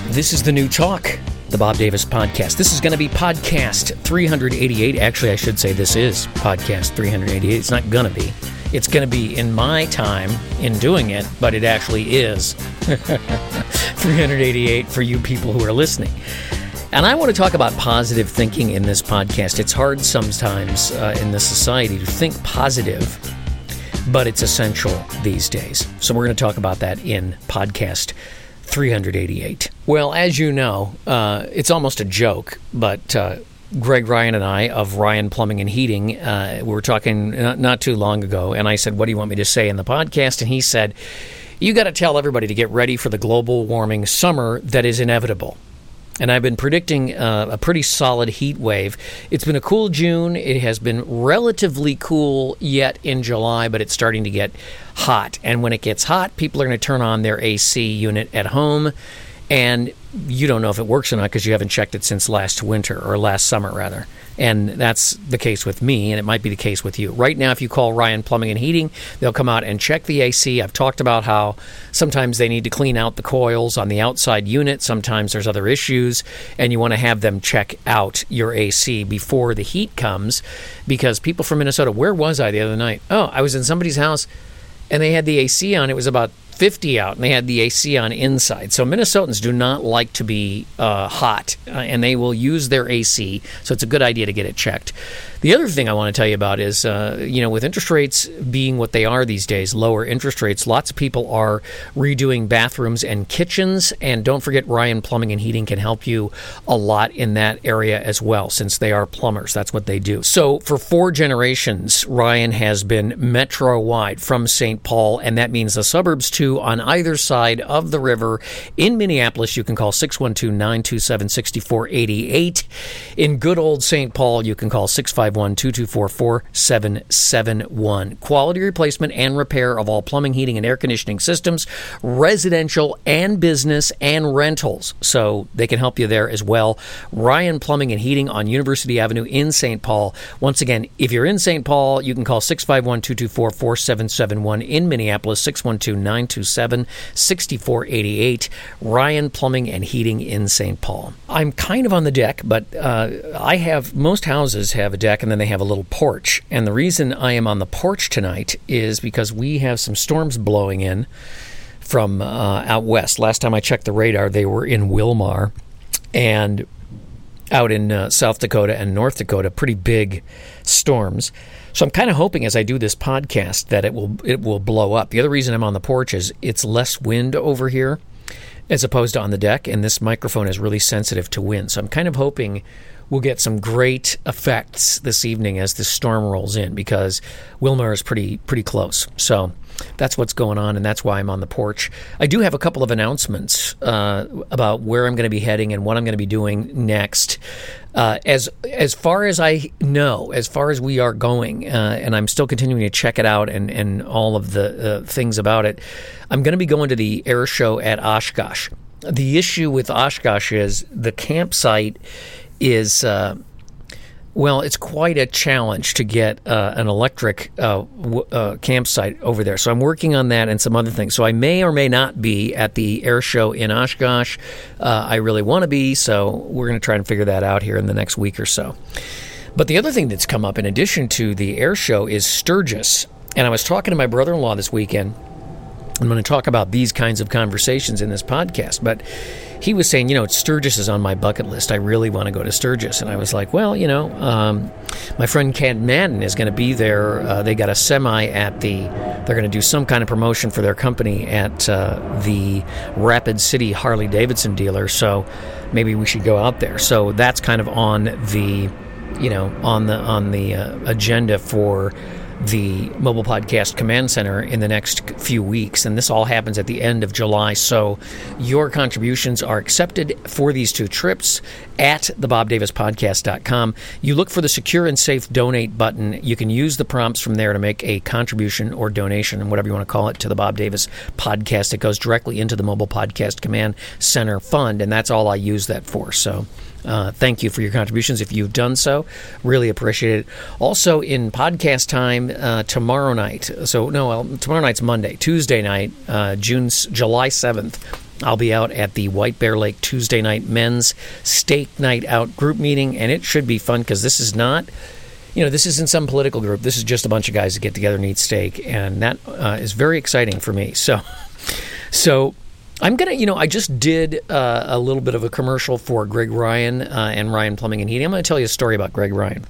This is the new talk, the Bob Davis Podcast. This is going to be podcast 388. Actually, I should say this is podcast 388. It's not going to be. It's going to be in my time in doing it, but it actually is 388 for you people who are listening. And I want to talk about positive thinking in this podcast. It's hard sometimes in this society to think positive, but it's essential these days. So we're going to talk about that in podcast 388. Well, as you know, it's almost a joke, but Greg Ryan and I of Ryan Plumbing and Heating, we were talking not too long ago, and I said, what do you want me to say in the podcast? And he said, you got to tell everybody to get ready for the global warming summer that is inevitable. And I've been predicting a pretty solid heat wave. It's been a cool June. It has been relatively cool yet in July, but it's starting to get hot. And when it gets hot, people are going to turn on their AC unit at home. And you don't know if it works or not because you haven't checked it since last winter, or last summer, rather. And that's the case with me, and it might be the case with you. Right now, if you call Ryan Plumbing and Heating, they'll come out and check the AC. I've talked about how sometimes they need to clean out the coils on the outside unit. Sometimes there's other issues, and you want to have them check out your AC before the heat comes, because people from Minnesota, where was I the other night? Oh, I was in somebody's house, and they had the AC on. It was about 50 out, and they had the AC on inside. So Minnesotans do not like to be hot, and they will use their AC, so it's a good idea to get it checked. The other thing I want to tell you about is, with interest rates being what they are these days, lower interest rates, lots of people are redoing bathrooms and kitchens, and don't forget Ryan Plumbing and Heating can help you a lot in that area as well, since they are plumbers. That's what they do. So for 4 generations, Ryan has been metro-wide from St. Paul, and that means the suburbs too, on either side of the river. In Minneapolis, you can call 612-927-6488. In good old St. Paul, you can call 651-224-4771. Quality replacement and repair of all plumbing, heating, and air conditioning systems, residential and business and rentals. So they can help you there as well. Ryan Plumbing and Heating on University Avenue in St. Paul. Once again, if you're in St. Paul, you can call 651-224-4771. In Minneapolis, 612-927-6488. Ryan Plumbing and Heating in St. Paul. I'm kind of on the deck, but most houses have a deck, and then they have a little porch. And the reason I am on the porch tonight is because we have some storms blowing in from out west. Last time I checked the radar, they were in Wilmar and out in South Dakota and North Dakota, pretty big storms. So I'm kind of hoping as I do this podcast that it will blow up. The other reason I'm on the porch is it's less wind over here as opposed to on the deck, and this microphone is really sensitive to wind. So I'm kind of hoping we'll get some great effects this evening as the storm rolls in, because Wilmar is pretty close. So that's what's going on, and that's why I'm on the porch. I do have a couple of announcements about where I'm going to be heading and what I'm going to be doing next. As far as I know, as far as we are going, and I'm still continuing to check it out and all of the things about it, I'm going to be going to the air show at Oshkosh. The issue with Oshkosh is the campsite is, it's quite a challenge to get an electric campsite over there. So I'm working on that and some other things. So I may or may not be at the air show in Oshkosh. I really want to be, so we're going to try and figure that out here in the next week or so. But the other thing that's come up in addition to the air show is Sturgis. And I was talking to my brother-in-law this weekend. I'm going to talk about these kinds of conversations in this podcast, but he was saying, Sturgis is on my bucket list. I really want to go to Sturgis. And I was like, well, my friend Ken Madden is going to be there. They got a semi they're going to do some kind of promotion for their company at the Rapid City Harley-Davidson dealer. So maybe we should go out there. So that's kind of on the, on the agenda for the Mobile Podcast Command Center in the next few weeks, and this all happens at the end of July, so your contributions are accepted for these 2 trips at thebobdavispodcast.com. You look for the secure and safe donate button. You can use the prompts from there to make a contribution or donation, whatever you want to call it, to the Bob Davis Podcast. It goes directly into the Mobile Podcast Command Center Fund, and that's all I use that for, so thank you for your contributions if you've done so. Really appreciate it. Also, in podcast time tomorrow night. Tomorrow night's Monday. Tuesday night, July 7th, I'll be out at the White Bear Lake Tuesday night men's steak night out group meeting, and it should be fun because this is not, this isn't some political group. This is just a bunch of guys that get together and eat steak, and that is very exciting for me. So I'm going to, I just did a little bit of a commercial for Greg Ryan and Ryan Plumbing and Heating. I'm going to tell you a story about Greg Ryan.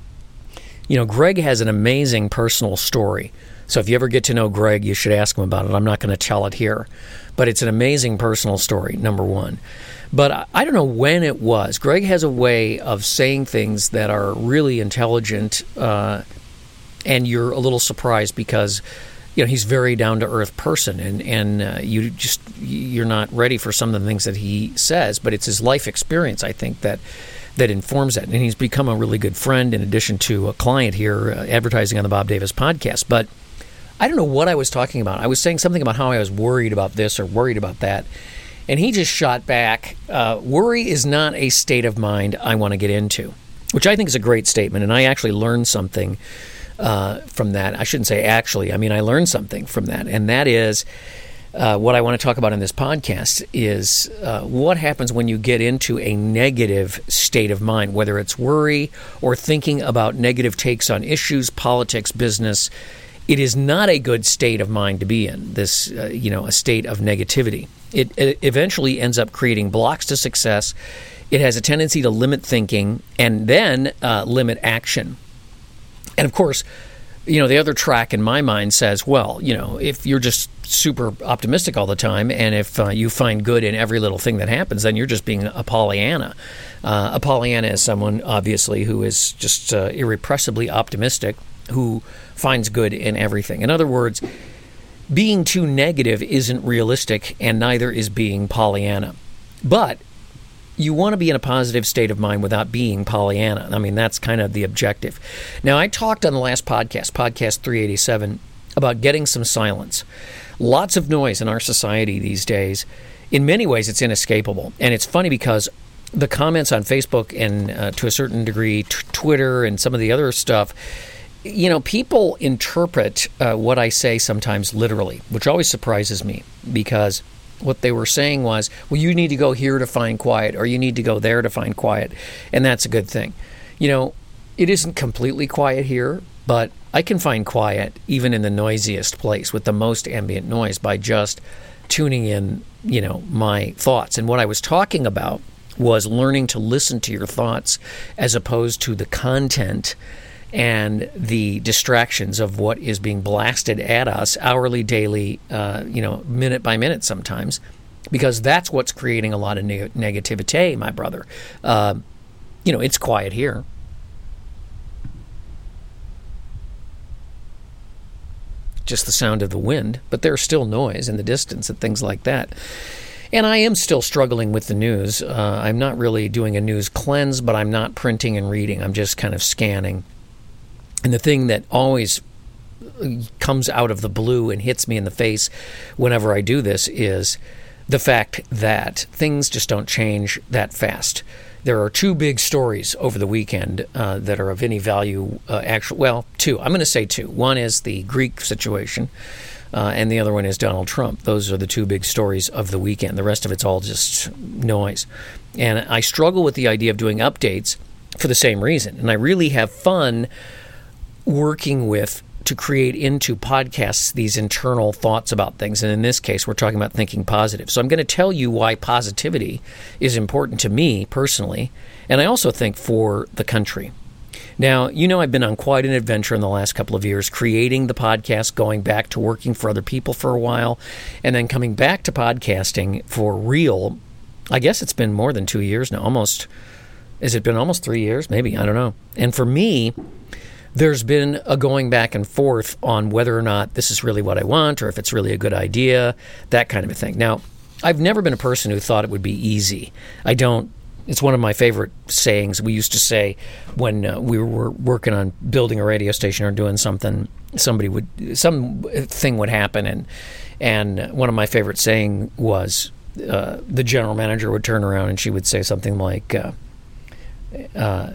Greg has an amazing personal story. So if you ever get to know Greg, you should ask him about it. I'm not going to tell it here. But it's an amazing personal story, number one. But I don't know when it was. Greg has a way of saying things that are really intelligent, and you're a little surprised because he's a very down-to-earth person, and you're not ready for some of the things that he says, but it's his life experience, I think, that informs that. And he's become a really good friend in addition to a client here advertising on the Bob Davis podcast. But I don't know what I was talking about. I was saying something about how I was worried about this or worried about that. And he just shot back, worry is not a state of mind I want to get into, which I think is a great statement. And I actually learned something from that. I shouldn't say actually. I mean, I learned something from that. And that is what I want to talk about in this podcast is what happens when you get into a negative state of mind, whether it's worry or thinking about negative takes on issues, politics, business. It is not a good state of mind to be in, this, a state of negativity. It eventually ends up creating blocks to success. It has a tendency to limit thinking and then limit action. And of course, the other track in my mind says, well, if you're just super optimistic all the time and if you find good in every little thing that happens, then you're just being a Pollyanna. A Pollyanna is someone, obviously, who is just irrepressibly optimistic, who finds good in everything. In other words, being too negative isn't realistic, and neither is being Pollyanna. But you want to be in a positive state of mind without being Pollyanna. I mean, that's kind of the objective. Now, I talked on the last podcast 387, about getting some silence. Lots of noise in our society these days. In many ways, it's inescapable. And it's funny because the comments on Facebook and to a certain degree, Twitter and some of the other stuff, people interpret what I say sometimes literally, which always surprises me because what they were saying was, well, you need to go here to find quiet or you need to go there to find quiet. And that's a good thing. It isn't completely quiet here, but I can find quiet even in the noisiest place with the most ambient noise by just tuning in, my thoughts. And what I was talking about was learning to listen to your thoughts as opposed to the content and the distractions of what is being blasted at us hourly, daily, minute by minute sometimes, because that's what's creating a lot of negativity, my brother. It's quiet here. Just the sound of the wind, but there's still noise in the distance and things like that. And I am still struggling with the news. I'm not really doing a news cleanse, but I'm not printing and reading. I'm just kind of scanning. And the thing that always comes out of the blue and hits me in the face whenever I do this is the fact that things just don't change that fast. There are two big stories over the weekend that are of any value. Two. I'm going to say two. One is the Greek situation, and the other one is Donald Trump. Those are the two big stories of the weekend. The rest of it's all just noise. And I struggle with the idea of doing updates for the same reason. And I really have fun working with to create into podcasts these internal thoughts about things. And in this case, we're talking about thinking positive. So I'm going to tell you why positivity is important to me personally, and I also think for the country. Now, I've been on quite an adventure in the last couple of years, creating the podcast, going back to working for other people for a while, and then coming back to podcasting for real. I guess it's been more than 2 years now. Has it been almost 3 years? Maybe, I don't know. And for me, there's been a going back and forth on whether or not this is really what I want or if it's really a good idea, that kind of a thing. Now, I've never been a person who thought it would be easy. It's one of my favorite sayings. We used to say when we were working on building a radio station or doing something, something would happen. And one of my favorite saying was the general manager would turn around and she would say something like,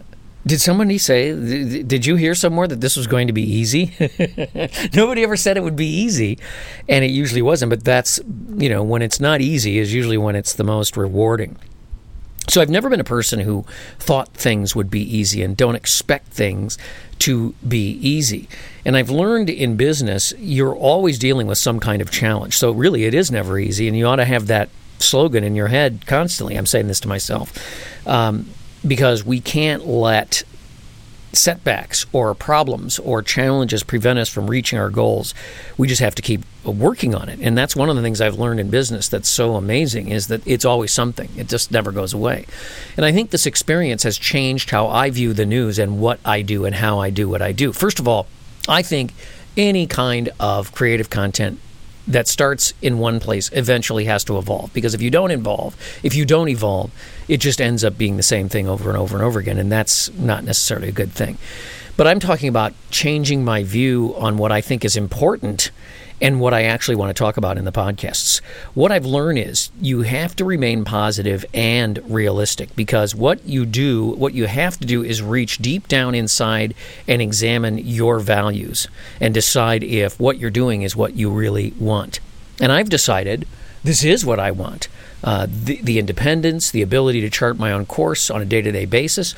Did somebody say, did you hear somewhere that this was going to be easy? Nobody ever said it would be easy, and it usually wasn't. But that's, when it's not easy is usually when it's the most rewarding. So I've never been a person who thought things would be easy and don't expect things to be easy. And I've learned in business, you're always dealing with some kind of challenge. So really, it is never easy, and you ought to have that slogan in your head constantly. I'm saying this to myself. Because we can't let setbacks or problems or challenges prevent us from reaching our goals. We just have to keep working on it. And that's one of the things I've learned in business that's so amazing, is that it's always something. It just never goes away. And I think this experience has changed how I view the news and what I do and how I do what I do. First of all, I think any kind of creative content that starts in one place eventually has to evolve, because if you don't evolve, it just ends up being the same thing over and over and over again, and that's not necessarily a good thing. But I'm talking about changing my view on what I think is important and what I actually want to talk about in the podcasts. What I've learned is you have to remain positive and realistic, because what you have to do is reach deep down inside and examine your values and decide if what you're doing is what you really want. And I've decided this is what I want. The independence, the ability to chart my own course on a day-to-day basis.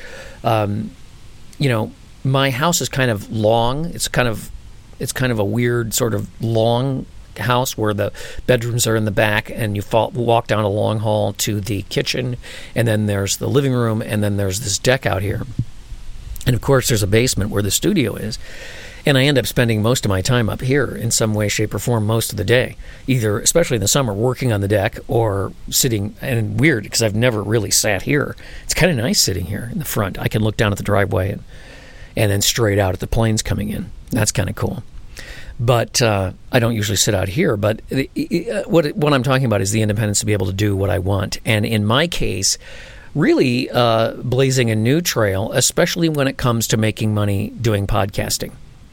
My house is kind of long. It's kind of a weird sort of long house where the bedrooms are in the back, and you walk down a long hall to the kitchen, and then there's the living room, and then there's this deck out here. And of course, there's a basement where the studio is. And I end up spending most of my time up here in some way, shape, or form most of the day, either, especially in the summer, working on the deck or sitting. And weird, because I've never really sat here. It's kind of nice sitting here in the front. I can look down at the driveway and then straight out at the planes coming in. That's kind of cool. But I don't usually sit out here. But what I'm talking about is the independence to be able to do what I want. And in my case, really blazing a new trail, especially when it comes to making money doing podcasting.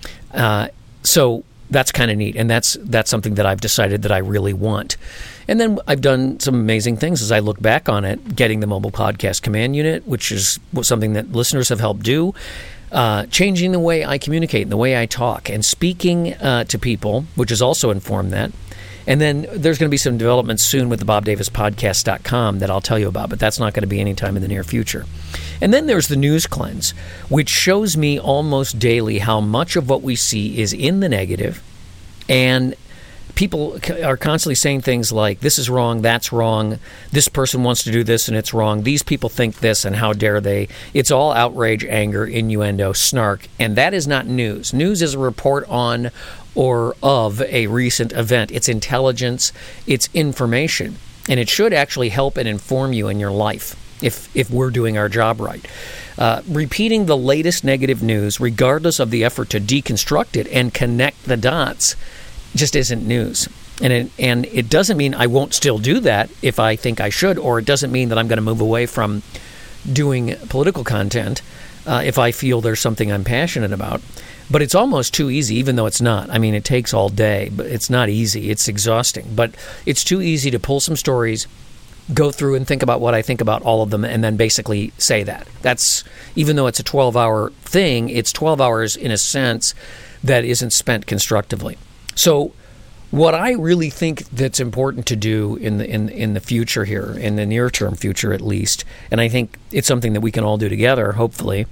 So that's kind of neat. And that's something that I've decided that I really want. And then I've done some amazing things as I look back on it, getting the mobile podcast command unit, which is something that listeners have helped do. Changing the way I communicate and the way I talk, and speaking to people, which has also informed that. And then there's going to be some developments soon with the BobDavisPodcast.com that I'll tell you about, but that's not going to be anytime in the near future. And then there's the News Cleanse, which shows me almost daily how much of what we see is in the negative, and people are constantly saying things like, this is wrong, that's wrong, this person wants to do this and it's wrong, these people think this and how dare they. It's all outrage, anger, innuendo, snark, and that is not news. News is a report on or of a recent event. It's intelligence, it's information, and it should actually help and inform you in your life if we're doing our job right. Repeating the latest negative news, regardless of the effort to deconstruct it and connect the dots, just isn't news. And it doesn't mean I won't still do that if I think I should, or it doesn't mean that I'm going to move away from doing political content if I feel there's something I'm passionate about. But it's almost too easy, even though it's not. I mean, it takes all day, but it's not easy. It's exhausting. But it's too easy to pull some stories, go through and think about what I think about all of them, and then basically say that. That's, even though it's a 12-hour thing, it's 12 hours in a sense that isn't spent constructively. So what I really think that's important to do in the future here, in the near-term future at least, and I think it's something that we can all do together, hopefully,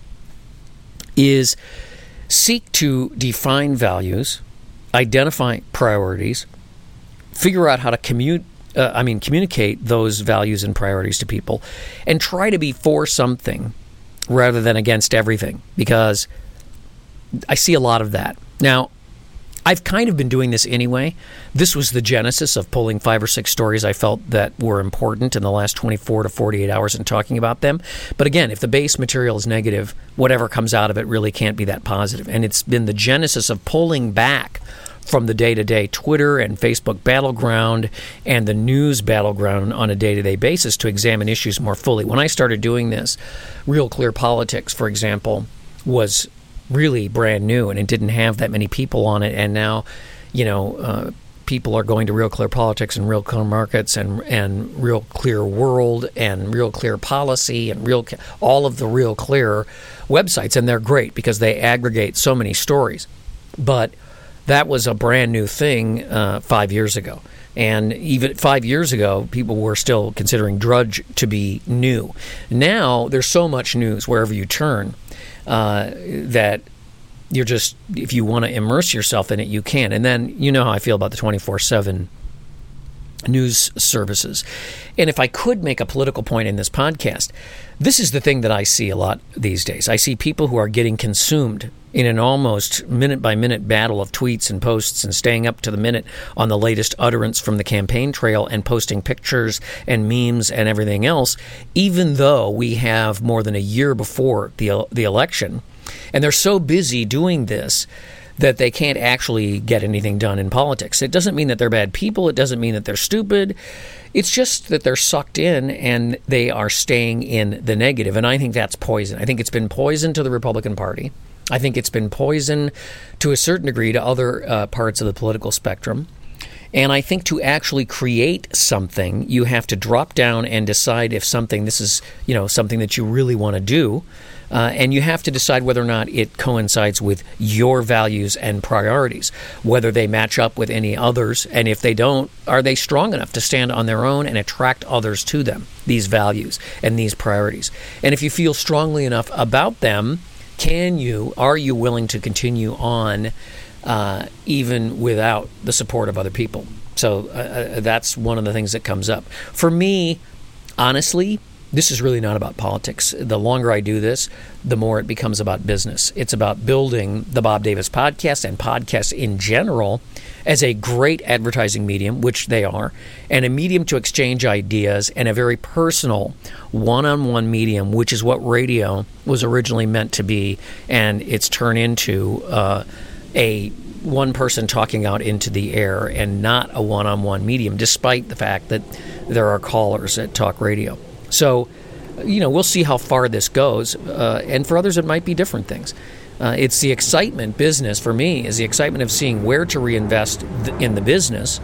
is seek to define values, identify priorities, figure out how to communicate those values and priorities to people, and try to be for something rather than against everything, because I see a lot of that. Now, I've kind of been doing this anyway. This was the genesis of pulling 5 or 6 stories I felt that were important in the last 24 to 48 hours and talking about them. But again, if the base material is negative, whatever comes out of it really can't be that positive. And it's been the genesis of pulling back from the day-to-day Twitter and Facebook battleground and the news battleground on a day-to-day basis to examine issues more fully. When I started doing this, Real Clear Politics, for example, was really brand new, and it didn't have that many people on it. And now, people are going to Real Clear Politics and Real Clear Markets and Real Clear World and Real Clear Policy and all of the Real Clear websites, and they're great because they aggregate so many stories. But that was a brand new thing 5 years ago. And even 5 years ago, people were still considering Drudge to be new. Now, there's so much news wherever you turn that you're just, if you want to immerse yourself in it, you can. And then, you know how I feel about the 24/7 news services. And if I could make a political point in this podcast, this is the thing that I see a lot these days. I see people who are getting consumed in an almost minute-by-minute battle of tweets and posts and staying up to the minute on the latest utterance from the campaign trail and posting pictures and memes and everything else, even though we have more than a year before the election. And they're so busy doing this that they can't actually get anything done in politics. It doesn't mean that they're bad people. It doesn't mean that they're stupid. It's just that they're sucked in and they are staying in the negative. And I think that's poison. I think it's been poison to the Republican Party. I think it's been poison to a certain degree to other parts of the political spectrum. And I think to actually create something, you have to drop down and decide if this is, something that you really want to do. And you have to decide whether or not it coincides with your values and priorities, whether they match up with any others. And if they don't, are they strong enough to stand on their own and attract others to them, these values and these priorities? And if you feel strongly enough about them, are you willing to continue on even without the support of other people? So that's one of the things that comes up. For me, honestly, this is really not about politics. The longer I do this, the more it becomes about business. It's about building the Bob Davis Podcast and podcasts in general as a great advertising medium, which they are, and a medium to exchange ideas, and a very personal one-on-one medium, which is what radio was originally meant to be, and it's turned into a one person talking out into the air and not a one-on-one medium, despite the fact that there are callers at talk radio. So, we'll see how far this goes, and for others it might be different things. It's the excitement, business for me, is the excitement of seeing where to reinvest in the business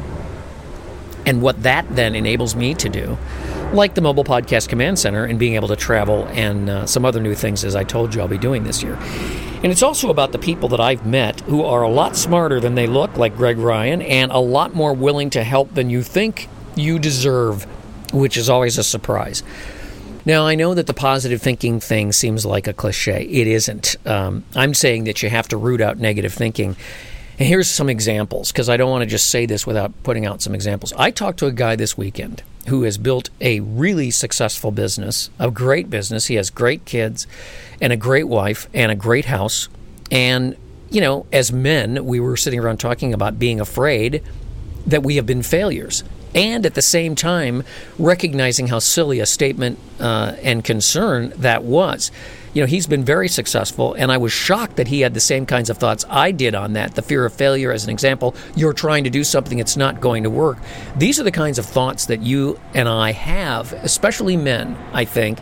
and what that then enables me to do, like the Mobile Podcast Command Center and being able to travel and some other new things, as I told you I'll be doing this year. And it's also about the people that I've met who are a lot smarter than they look, like Greg Ryan, and a lot more willing to help than you think you deserve, which is always a surprise. Now, I know that the positive thinking thing seems like a cliche. It isn't. I'm saying that you have to root out negative thinking. And here's some examples, because I don't want to just say this without putting out some examples. I talked to a guy this weekend who has built a really successful business, a great business. He has great kids and a great wife and a great house. And, as men, we were sitting around talking about being afraid that we have been failures. And at the same time, recognizing how silly a statement and concern that was. He's been very successful, and I was shocked that he had the same kinds of thoughts I did on that. The fear of failure, as an example. You're trying to do something, it's not going to work. These are the kinds of thoughts that you and I have, especially men, I think,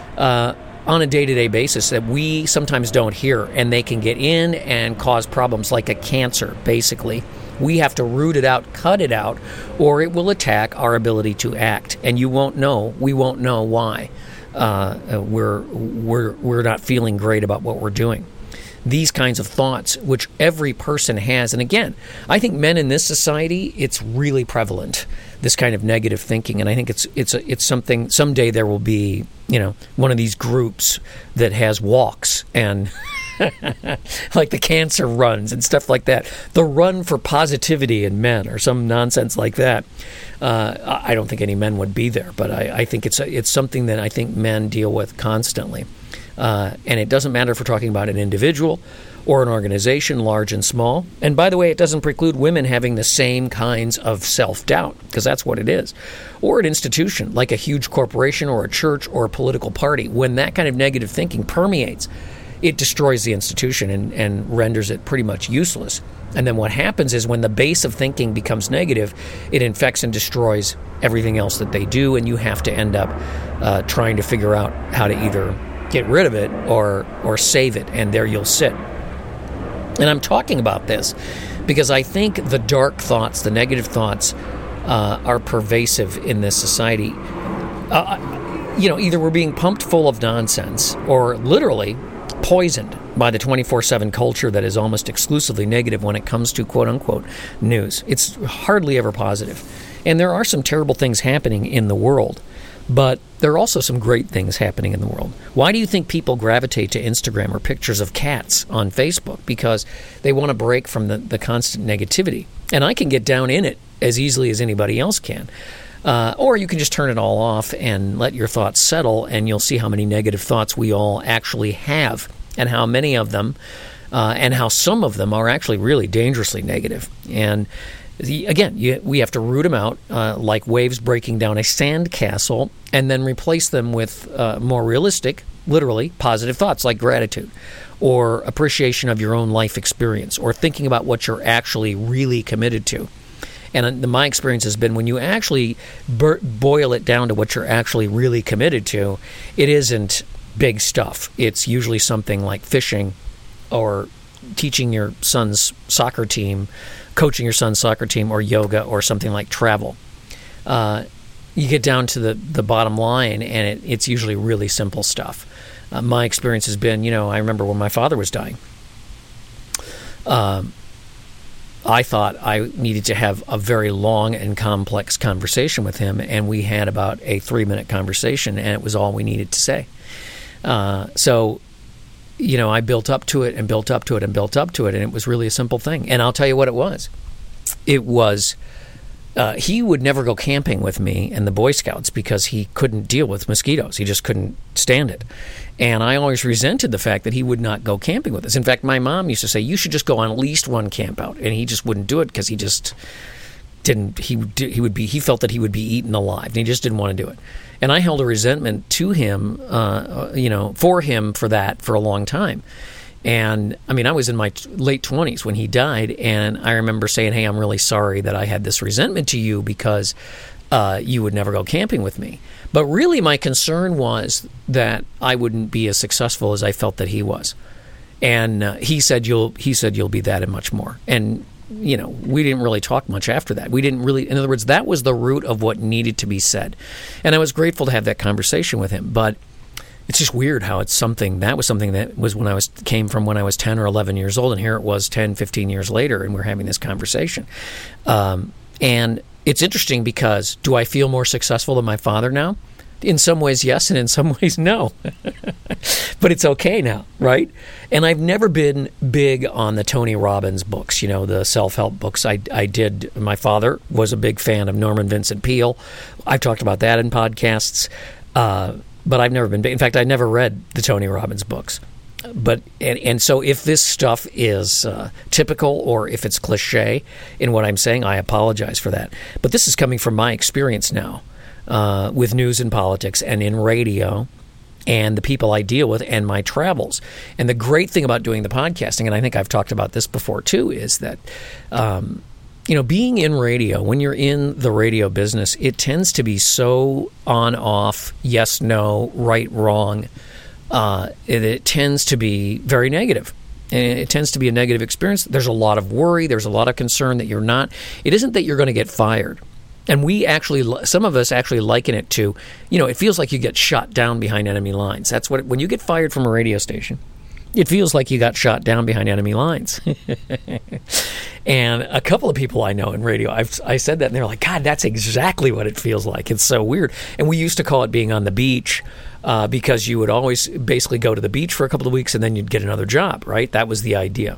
on a day-to-day basis that we sometimes don't hear, and they can get in and cause problems like a cancer, basically. We have to root it out, cut it out, or it will attack our ability to act. And we won't know why we're not feeling great about what we're doing. These kinds of thoughts, which every person has, and again, I think men in this society, it's really prevalent, this kind of negative thinking. And I think it's something. Someday there will be, one of these groups that has walks and. Like the cancer runs and stuff like that. The run for positivity in men or some nonsense like that. I don't think any men would be there, but I think it's something that I think men deal with constantly. And it doesn't matter if we're talking about an individual or an organization, large and small. And by the way, it doesn't preclude women having the same kinds of self-doubt, because that's what it is. Or an institution, like a huge corporation or a church or a political party. When that kind of negative thinking permeates, it destroys the institution and renders it pretty much useless. And then what happens is when the base of thinking becomes negative, it infects and destroys everything else that they do, and you have to end up trying to figure out how to either get rid of it or save it, and there you'll sit. And I'm talking about this because I think the dark thoughts, the negative thoughts, are pervasive in this society. Either we're being pumped full of nonsense or literally poisoned by the 24/7 culture that is almost exclusively negative when it comes to quote-unquote news. It's hardly ever positive. And there are some terrible things happening in the world, but there are also some great things happening in the world. Why do you think people gravitate to Instagram or pictures of cats on Facebook? Because they want to break from the constant negativity. And I can get down in it as easily as anybody else can. Or you can just turn it all off and let your thoughts settle, and you'll see how many negative thoughts we all actually have, and how many of them, and how some of them are actually really dangerously negative. And we have to root them out like waves breaking down a sandcastle, and then replace them with more realistic, literally, positive thoughts like gratitude, or appreciation of your own life experience, or thinking about what you're actually really committed to. And my experience has been when you actually boil it down to what you're actually really committed to, it isn't big stuff. It's usually something like fishing or teaching your son's soccer team, coaching your son's soccer team, or yoga, or something like travel. You get down to the bottom line, and it's usually really simple stuff. My experience has been, I remember when my father was dying. I thought I needed to have a very long and complex conversation with him, and we had about a 3-minute conversation, and it was all we needed to say. So I built up to it and built up to it and built up to it, and it was really a simple thing. And I'll tell you what it was. It was he would never go camping with me and the Boy Scouts because he couldn't deal with mosquitoes. He just couldn't stand it. And I always resented the fact that he would not go camping with us. In fact, my mom used to say, you should just go on at least one camp out. And he just wouldn't do it because he just didn't. He felt that he would be eaten alive, and he just didn't want to do it. And I held a resentment to him, for him for that for a long time. And I mean, I was in my late 20s when he died, and I remember saying, hey, I'm really sorry that I had this resentment to you because you would never go camping with me. But really, my concern was that I wouldn't be as successful as I felt that he was. And he said, you'll be that and much more. And we didn't really talk much after that. We didn't really, in other words, that was the root of what needed to be said. And I was grateful to have that conversation with him. But it's just weird how that was something that was came from when I was 10 or 11 years old, and here it was 10, 15 years later, and we're having this conversation. And it's interesting because do I feel more successful than my father now? In some ways, yes, and in some ways, no. But it's okay now, right? And I've never been big on the Tony Robbins books, the self-help books. I did. My father was a big fan of Norman Vincent Peale. I've talked about that in podcasts. But I've never been big. In fact, I never read the Tony Robbins books. But and so if this stuff is typical or if it's cliche in what I'm saying, I apologize for that. But this is coming from my experience now with news and politics and in radio and the people I deal with and my travels. And the great thing about doing the podcasting, and I think I've talked about this before too, is that being in radio, when you're in the radio business, it tends to be so on, off, yes, no, right, wrong. It tends to be very negative. And it tends to be a negative experience. There's a lot of worry. There's a lot of concern that it isn't that you're going to get fired. And some of us actually liken it to, it feels like you get shot down behind enemy lines. That's when you get fired from a radio station, it feels like you got shot down behind enemy lines. And a couple of people I know in radio, I said that, and they're like, God, that's exactly what it feels like. It's so weird. And we used to call it being on the beach because you would always basically go to the beach for a couple of weeks, and then you'd get another job, right? That was the idea.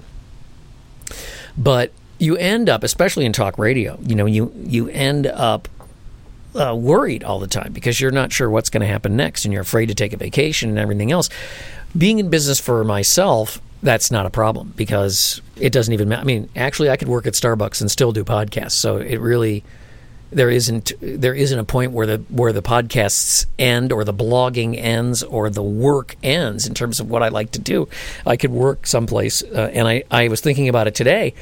But you end up, especially in talk radio, you end up worried all the time because you're not sure what's going to happen next, and you're afraid to take a vacation and everything else. Being in business for myself, that's not a problem because it doesn't even matter. I mean, actually, I could work at Starbucks and still do podcasts. So it really, there isn't a point where the podcasts end or the blogging ends or the work ends in terms of what I like to do. I could work someplace, and I was thinking about it today.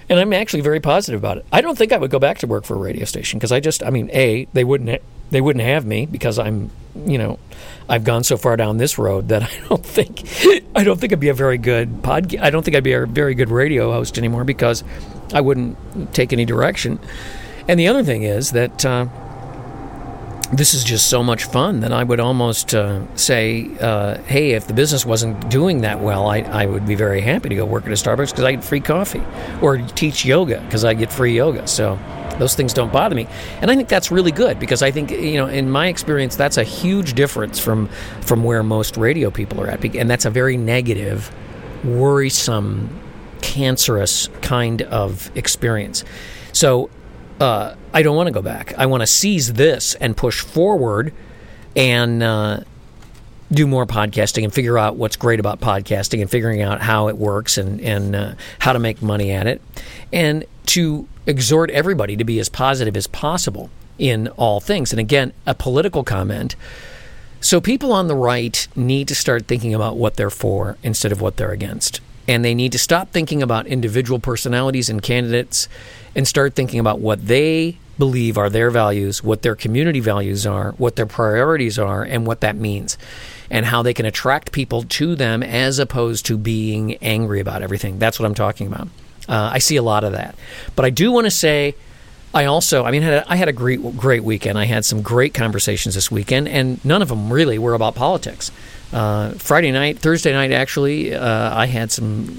And I'm actually very positive about it. I don't think I would go back to work for a radio station because they wouldn't have me because I've gone so far down this road that I don't think I'd be a very good I don't think I'd be a very good radio host anymore because I wouldn't take any direction. And the other thing is that this is just so much fun that I would almost say, hey, if the business wasn't doing that well, I would be very happy to go work at a Starbucks because I get free coffee, or teach yoga because I get free yoga. So those things don't bother me. And I think that's really good because I think, in my experience, that's a huge difference from where most radio people are at. And that's a very negative, worrisome, cancerous kind of experience. So I don't want to go back. I want to seize this and push forward and do more podcasting and figure out what's great about podcasting and figuring out how it works and how to make money at it, and to exhort everybody to be as positive as possible in all things. And again, a political comment. So people on the right need to start thinking about what they're for instead of what they're against. And they need to stop thinking about individual personalities and candidates and start thinking about what they believe are their values, what their community values are, what their priorities are, and what that means, and how they can attract people to them as opposed to being angry about everything. That's what I'm talking about. I see a lot of that. But I do want to say, I had a great weekend. I had some great conversations this weekend, and none of them really were about politics. Thursday night, actually, I had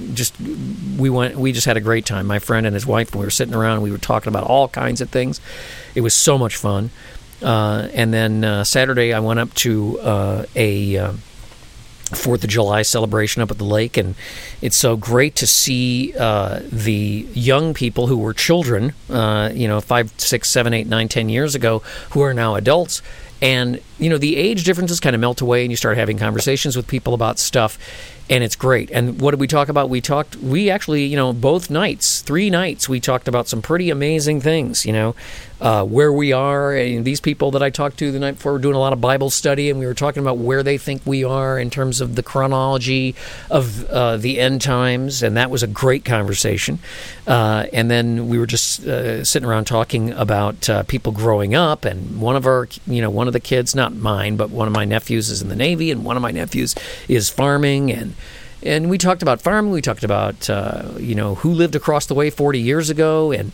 we just had a great time. My friend and his wife, we were sitting around and we were talking about all kinds of things. It was so much fun. And then Saturday, I went up to a 4th of July celebration up at the lake, and it's so great to see the young people who were children, 5, 6, 7, 8, 9, 10 years ago, who are now adults. And, the age differences kind of melt away and you start having conversations with people about stuff, and it's great. And what did we talk about? We actually, both nights, 3 nights, we talked about some pretty amazing things, where we are. And these people that I talked to the night before were doing a lot of Bible study, and we were talking about where they think we are in terms of the chronology of the end times, and that was a great conversation. And then we were just sitting around talking about people growing up, and one of the kids, not mine, but one of my nephews is in the Navy, and one of my nephews is farming, and we talked about farming. We talked about who lived across the way 40 years ago, and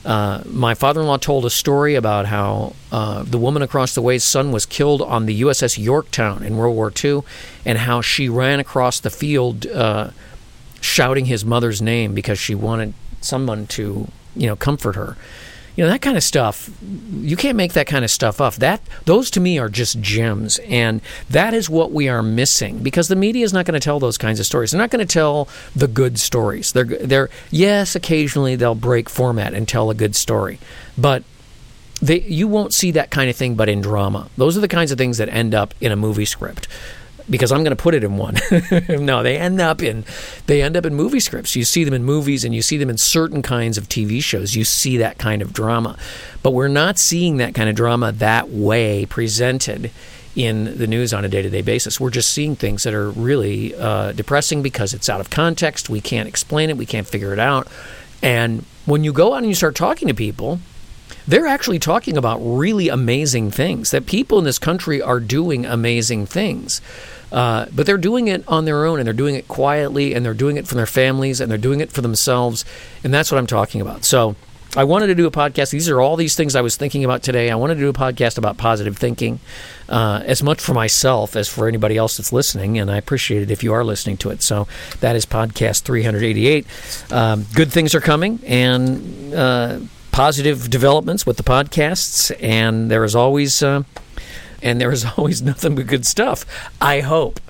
my father-in-law told a story about how the woman across the way's son was killed on the USS Yorktown in World War II, and how she ran across the field shouting his mother's name because she wanted someone to comfort her. That kind of stuff, you can't make that kind of stuff up. Those to me are just gems, and that is what we are missing, because the media is not going to tell those kinds of stories. They're not going to tell the good stories. Yes, occasionally they'll break format and tell a good story, but you won't see that kind of thing but in drama. Those are the kinds of things that end up in a movie script, because I'm going to put it in one. No, they end up in movie scripts. You see them in movies, and you see them in certain kinds of TV shows. You see that kind of drama. But we're not seeing that kind of drama that way presented in the news on a day-to-day basis. We're just seeing things that are really depressing because it's out of context. We can't explain it. We can't figure it out. And when you go out and you start talking to people, they're actually talking about really amazing things, that people in this country are doing amazing things. But they're doing it on their own, and they're doing it quietly, and they're doing it for their families, and they're doing it for themselves. And that's what I'm talking about. So I wanted to do a podcast. These are all these things I was thinking about today. I wanted to do a podcast about positive thinking, as much for myself as for anybody else that's listening, and I appreciate it if you are listening to it. So that is podcast 388. Good things are coming, and positive developments with the podcasts, and there is always nothing but good stuff, I hope.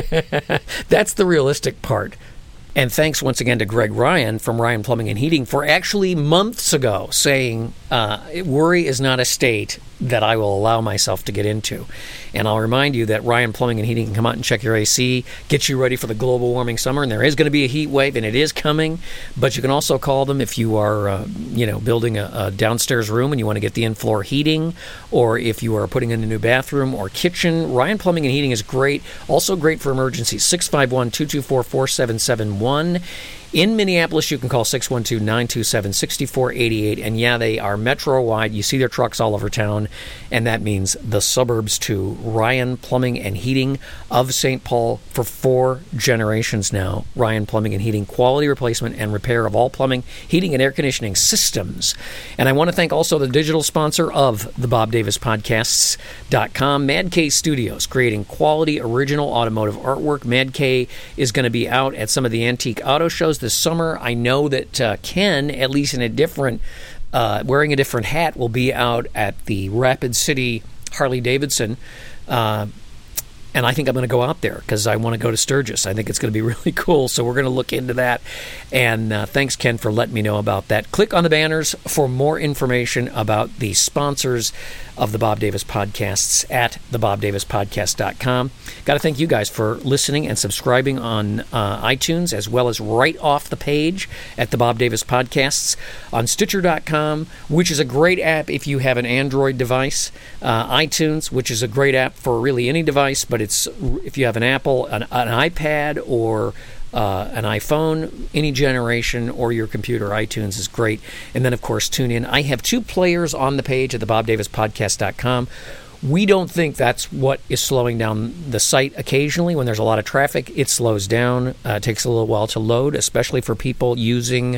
That's the realistic part. And thanks once again to Greg Ryan from Ryan Plumbing and Heating for actually months ago saying, worry is not a state that I will allow myself to get into. And I'll remind you that Ryan Plumbing and Heating can come out and check your AC, get you ready for the global warming summer, and there is going to be a heat wave, and it is coming. But you can also call them if you are, building a downstairs room and you want to get the in-floor heating, or if you are putting in a new bathroom or kitchen. Ryan Plumbing and Heating is great. Also great for emergencies. 651-224-4771. In Minneapolis, you can call 612-927-6488. And yeah, they are metro-wide. You see their trucks all over town, and that means the suburbs too. Ryan Plumbing and Heating of St. Paul for 4 generations now. Ryan Plumbing and Heating, quality replacement and repair of all plumbing, heating, and air conditioning systems. And I want to thank also the digital sponsor of the Bob Davis Podcasts.com, Mad K Studios, creating quality original automotive artwork. Mad K is going to be out at some of the antique auto shows this summer. I know that Ken, at least in a different, wearing a different hat, will be out at the Rapid City Harley-Davidson. And I think I'm going to go out there because I want to go to Sturgis. I think it's going to be really cool. So we're going to look into that. And thanks, Ken, for letting me know about that. Click on the banners for more information about the sponsors of the Bob Davis Podcasts at thebobdavispodcast.com. Got to thank you guys for listening and subscribing on iTunes, as well as right off the page at the Bob Davis Podcasts on Stitcher.com, which is a great app if you have an Android device. iTunes, which is a great app for really any device, but it's if you have an Apple, an iPad, or an iPhone, any generation, or your computer, iTunes is great. And then, of course, tune in. I have 2 players on the page at thebobdavispodcast.com. We don't think that's what is slowing down the site. Occasionally, when there's a lot of traffic, it slows down. It takes a little while to load, especially for people using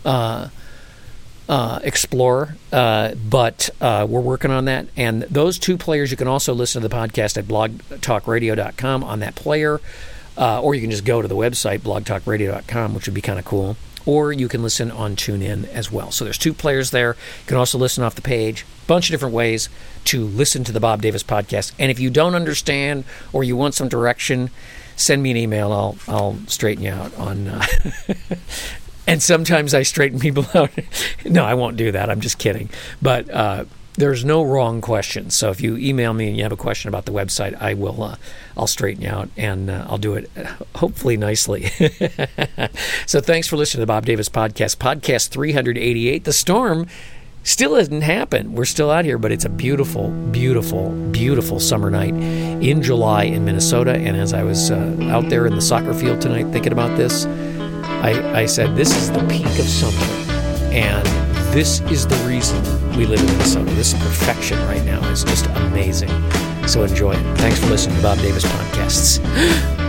Explorer. But we're working on that. And those 2 players, you can also listen to the podcast at blogtalkradio.com on that player. Or you can just go to the website, blogtalkradio.com, which would be kind of cool. Or you can listen on TuneIn as well. So there's 2 players there. You can also listen off the page. Bunch of different ways to listen to the Bob Davis Podcast. And if you don't understand or you want some direction, send me an email. I'll straighten you out on... And sometimes I straighten people out. No, I won't do that. I'm just kidding. But there's no wrong questions. So if you email me and you have a question about the website, I will. I'll straighten you out, and I'll do it hopefully nicely. So thanks for listening to the Bob Davis Podcast, podcast 388. The storm still hasn't happened. We're still out here, but it's a beautiful, beautiful, beautiful summer night in July in Minnesota. And as I was out there in the soccer field tonight thinking about this, I said, this is the peak of summer, and this is the reason we live in Minnesota. This perfection right now is just amazing. So enjoy it. Thanks for listening to Bob Davis Podcasts.